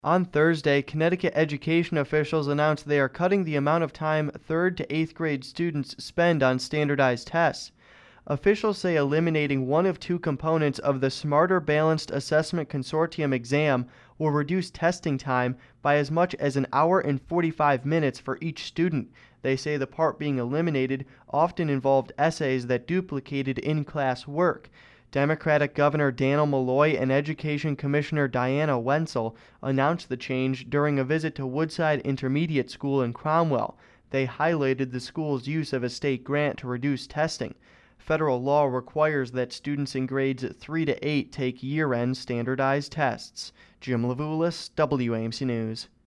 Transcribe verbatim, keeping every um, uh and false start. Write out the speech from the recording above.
On Thursday, Connecticut education officials announced they are cutting the amount of time third to eighth grade students spend on standardized tests. Officials say eliminating one of two components of the Smarter Balanced Assessment Consortium exam will reduce testing time by as much as an hour and forty-five minutes for each student. They say the part being eliminated often involved essays that duplicated in-class work. Democratic Governor Dannel Malloy and Education Commissioner Diana Wenzel announced the change during a visit to Woodside Intermediate School in Cromwell. They highlighted the school's use of a state grant to reduce testing. Federal law requires that students in grades three to eight take year-end standardized tests. Jim Levulis, W A M C News.